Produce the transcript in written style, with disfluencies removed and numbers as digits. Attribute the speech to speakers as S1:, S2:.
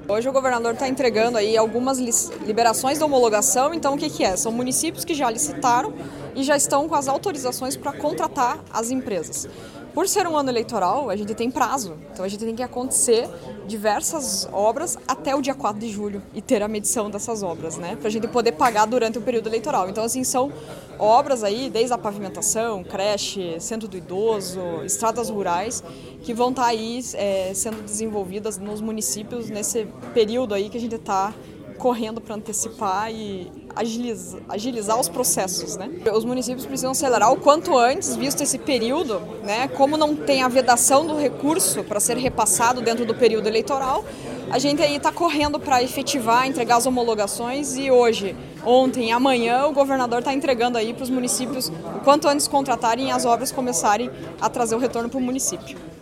S1: Hoje o governador está entregando aí algumas liberações de homologação, então o que é? São municípios que já licitaram e já estão com as autorizações para contratar as empresas. Por ser um ano eleitoral, a gente tem prazo, então a gente tem que acontecer diversas obras até o dia 4 de julho e ter a medição dessas obras, né? Para a gente poder pagar durante o período eleitoral. Então, assim, são obras aí, desde a pavimentação, creche, centro do idoso, estradas rurais, que vão estar aí sendo desenvolvidas nos municípios nesse período aí que a gente está correndo para antecipar e agilizar os processos, né? Os municípios precisam acelerar o quanto antes, visto esse período, né? Como não tem a vedação do recurso para ser repassado dentro do período eleitoral, a gente aí está correndo para efetivar, entregar as homologações e hoje, ontem e amanhã o governador está entregando aí para os municípios o quanto antes contratarem e as obras começarem a trazer o retorno para o município.